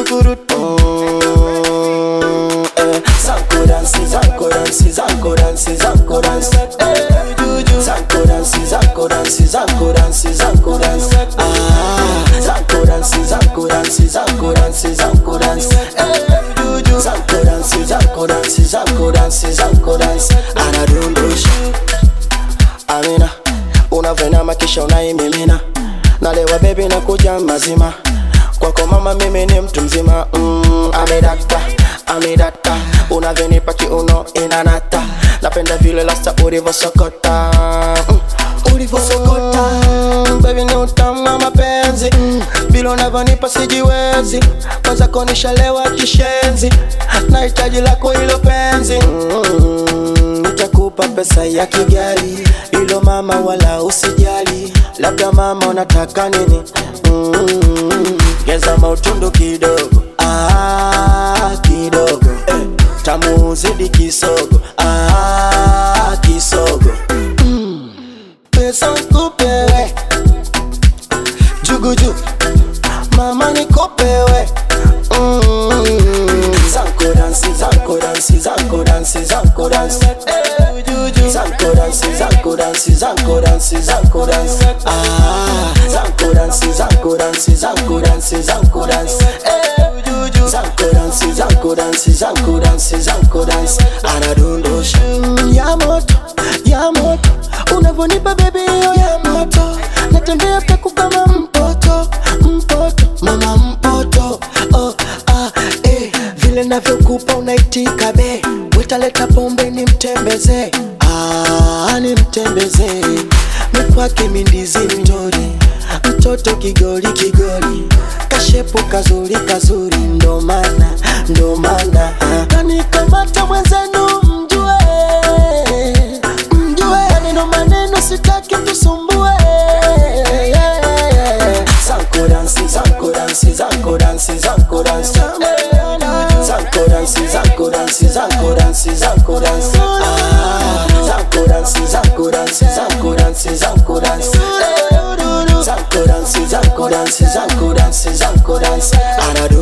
Zanko dance, zanko dance, zanko dance, zanko dance. Zanko dance, zanko dance, zanko dance, zanko dance. Zanko dance, zanko dance, zanko dance, zanko dance. Zanko dance, zanko dance, zanko dance, zanko dance. Anadondosha Amina, unavena makisha unaimimina. Nalewa baby na kuja mazima. Kwako mama mimi ni mtu mzima. Amedata unavenipa kiuno inanata. Napenda vile lasta ulivosokota. Ulivosokota baby ni utamu wa mapenzi. Vile unavyonipa sijiwezi. Kwanza konishalewa kishenzi. Nahitaji lako hilo penzi. Nitakupa pesa ya Kigali. Ilo mama wala usijali. Labda mama unataka nini? Geza mautundu kidogo. Kidogo tamu zidi kisogo. Kisogo pesa nikupewe. Juguju mama nikupewe. Zanko dance, zanko dance, zanko dance, zanko dance. Zanko dance, zanko dance, zanko dance, zanko dance. Zanko dance, zanko dance, zanko dance, zanko dance. Zanko dance, zanko dance, zanko dance, zanko dance. Anadondosha ya moto, unavonipa baby ya moto. Natembea peku kama mpoto, mama mpoto. Vile navyokupa unaitika be. Wetaleta pombe ni mtembeze. Nimtembeze. Mikwake mindizi mtori. Mtoto kigoli kigoli. Kashepu kazuri kazuri. Ndo mana kanikamata mwenzenu mjue. Maneno maneno sitaki tusumbue. Zanko dance, zanko dance, zanko dance, zanko dance. Zanko dance, zanko dance, zanko dance, zanko dance. Zanko dance, zanko dance, zanko dance, zanko dance. Zanko dance, zanko dance, zanko dance, zanko dance.